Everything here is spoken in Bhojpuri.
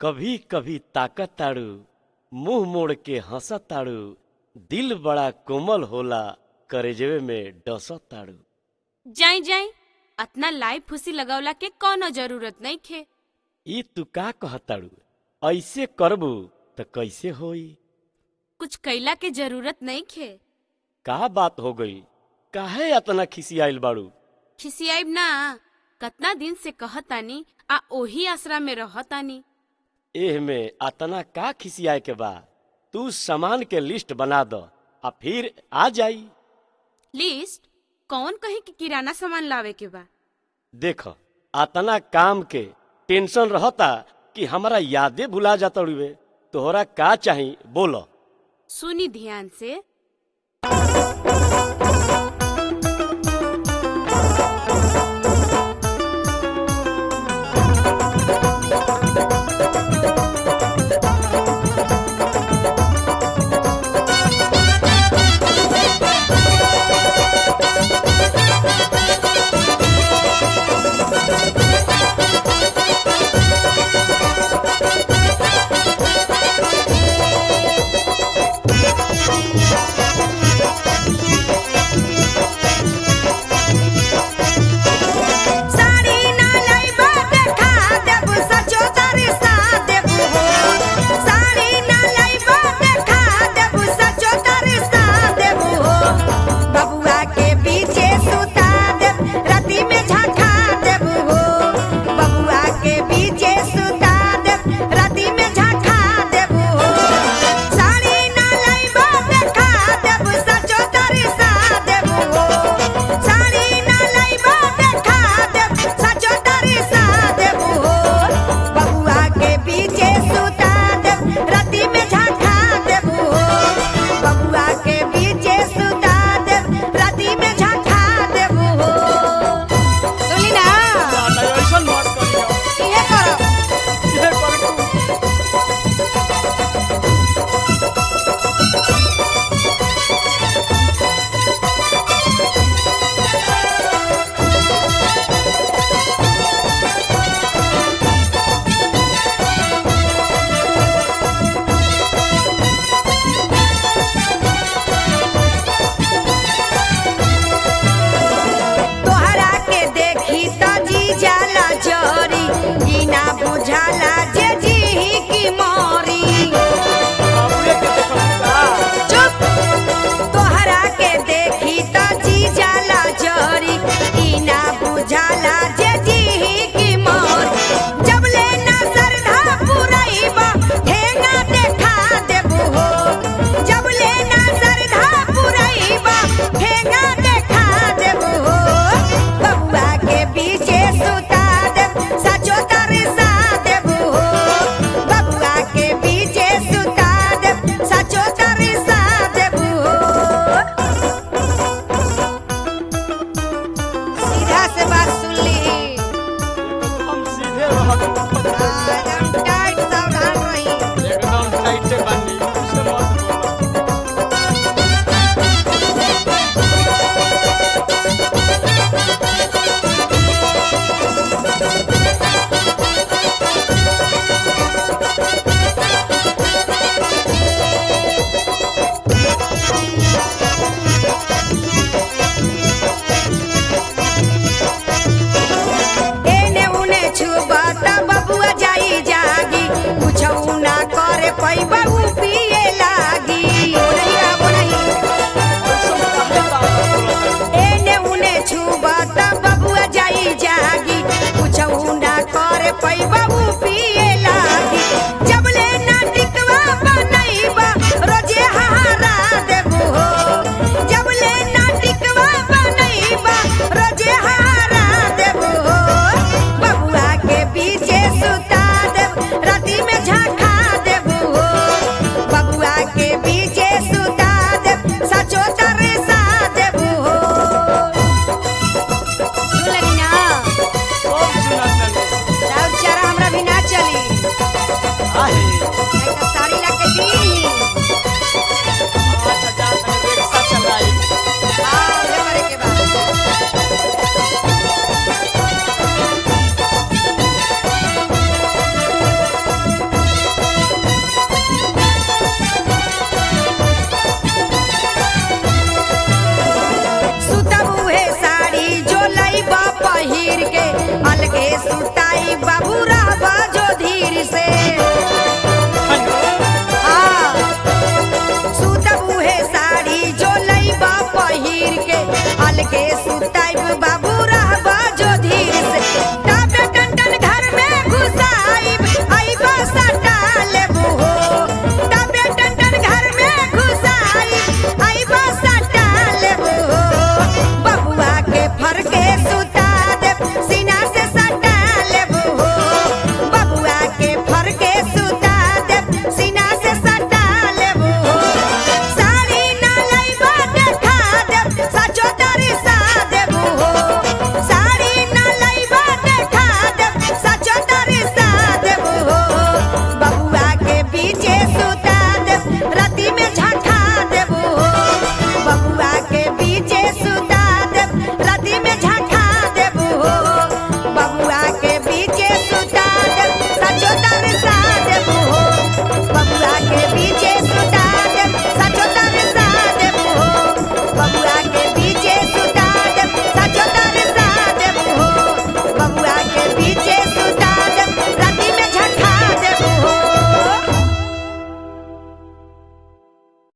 कभी कभी ताकत ताड़ू, मुंह मोड़ के हंसत ताड़ू, दिल बड़ा कोमल होला, करेजवे में डसत ताड़ू। जाई जाई, अतना लाई फुसी लगवला के कौनो जरूरत नहीं खे। ई तू का कहताड़ू? ऐसे करबू त कैसे होई? कुछ कैला के जरूरत नहीं खे। का बात हो गई? काहे अतना खिसियाइल बाड़ू? खिसियाइब ना, कतना दिन से कहतानी आ ओही आसरा में रहतानी। एह में अतना का खिसियाए के बा? तू सामान के लिस्ट बना द आ फिर आ जाई। लिस्ट? कौन कहे कि किराना सामान लावे के बा? देख, अतना काम के टेंशन रहता कि हमारा यादे भुला जाता। तोहरा का चाही बोलो। सुनी ध्यान से।